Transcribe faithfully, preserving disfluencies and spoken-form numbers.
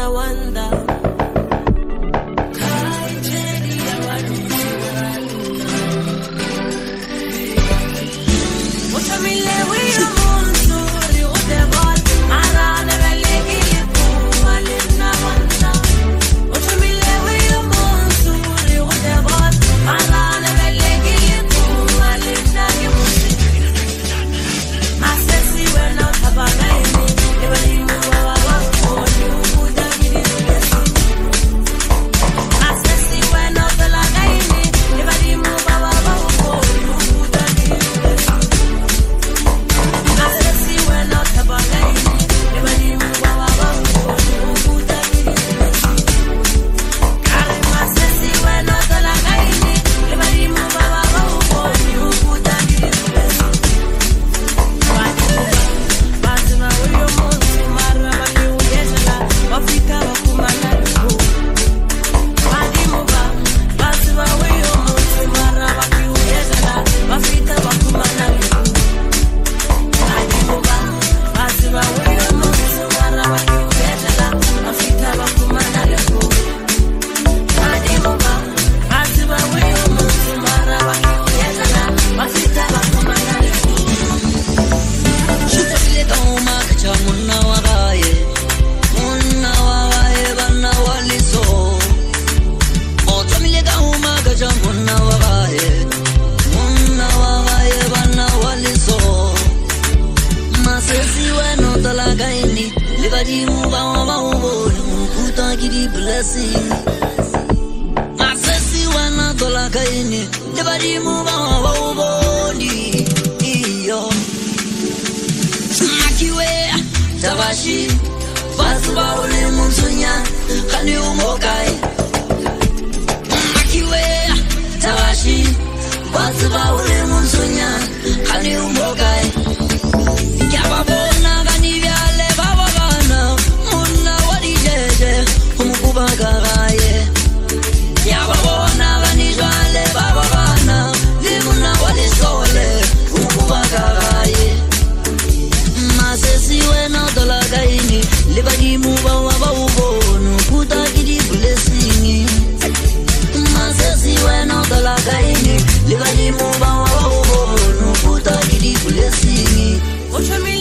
wanna wonder. Blessing. I see when I go like I need. The body move on, body. Yo, Makiwe, Tabashi, Basba, Munsunya, Kanu Mokai. Makiwe, Tabashi, Basba, Munsunya, Kanu Mokai. Yababona, Ganivia, Levavana, Muna, what is it? Umukubagaraye. Yababona, Ganivia, Levavana, Limuna, what is Sole, Umukubagaraye. Masesi, when not the Lagaini, Liberty move over, no put a giddy blessing. Masesi, when not the Lagaini, Liberty move over, no put a giddy blessing. What you mean?